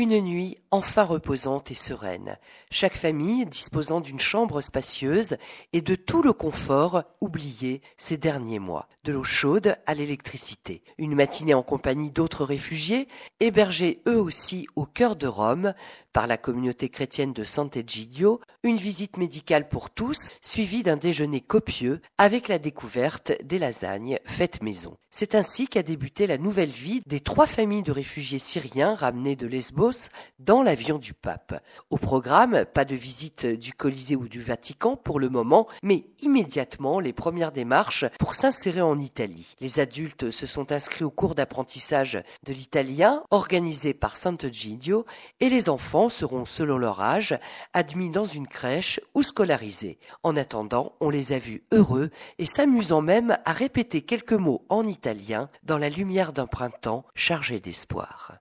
Une nuit enfin reposante et sereine, chaque famille disposant d'une chambre spacieuse et de tout le confort oublié ces derniers mois, de l'eau chaude à l'électricité. Une matinée en compagnie d'autres réfugiés, hébergés eux aussi au cœur de Rome par la communauté chrétienne de Sant'Egidio, une visite médicale pour tous suivie d'un déjeuner copieux avec la découverte des lasagnes faites maison. C'est ainsi qu'a débuté la nouvelle vie des 3 familles de réfugiés syriens ramenés de Lesbos dans l'avion du pape. Au programme, pas de visite du Colisée ou du Vatican pour le moment, mais immédiatement les premières démarches pour s'insérer en Italie. Les adultes se sont inscrits au cours d'apprentissage de l'italien organisé par Sant'Egidio et les enfants seront, selon leur âge, admis dans une crèche ou scolarisés. En attendant, on les a vus heureux et s'amusant même à répéter quelques mots en italien dans la lumière d'un printemps chargé d'espoir.